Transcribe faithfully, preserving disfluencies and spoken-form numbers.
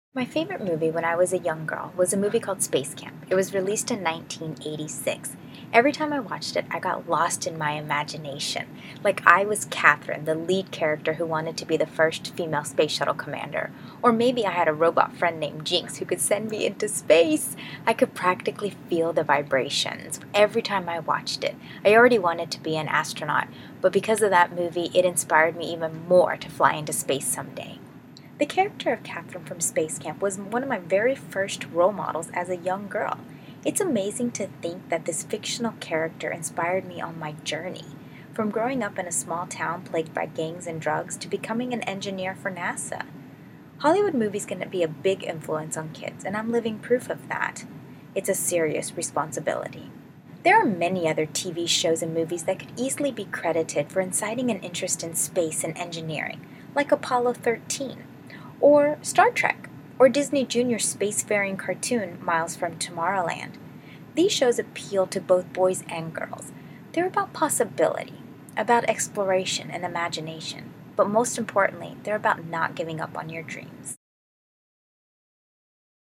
My favorite movie when I was a young girl was a movie called Space Camp. It was released in nineteen eighty-six. Every time I watched it, I got lost in my imagination. Like I was Catherine, the lead character who wanted to be the first female space shuttle commander. Or maybe I had a robot friend named Jinx who could send me into space. I could practically feel the vibrations every time I watched it. I already wanted to be an astronaut, but because of that movie, it inspired me even more to fly into space someday. The character of Catherine from Space Camp was one of my very first role models as a young girl. It's amazing to think that this fictional character inspired me on my journey, from growing up in a small town plagued by gangs and drugs to becoming an engineer for NASA. Hollywood movies can be a big influence on kids, and I'm living proof of that. It's a serious responsibility. There are many other T V shows and movies that could easily be credited for inciting an interest in space and engineering, like Apollo thirteen, or Star Trek, or Disney Junior's spacefaring cartoon Miles from Tomorrowland. These shows appeal to both boys and girls. They're about possibility, about exploration and imagination, but most importantly, they're about not giving up on your dreams.